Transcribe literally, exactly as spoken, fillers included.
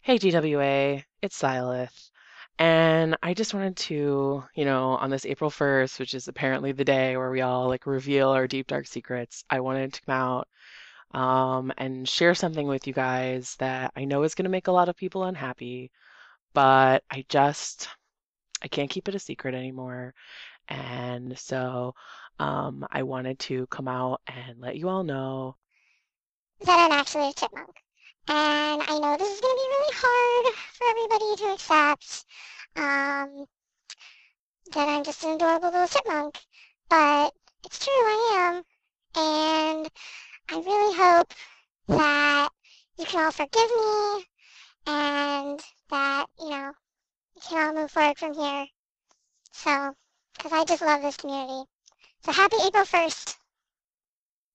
Hey, G W A, it's Silas. And I just wanted to, you know, on this April first, which is apparently the day where we all like reveal our deep dark secrets, I wanted to come out um, and share something with you guys that I know is going to make a lot of people unhappy, but I just, I can't keep it a secret anymore. And so um, I wanted to come out and let you all know. That I'm actually a chipmunk. And I know this is going to be really hard for everybody to accept um, that I'm just an adorable little chipmunk, but it's true, I am. And I really hope that you can all forgive me and that, you know, we can all move forward from here. So, because I just love this community. So happy April first.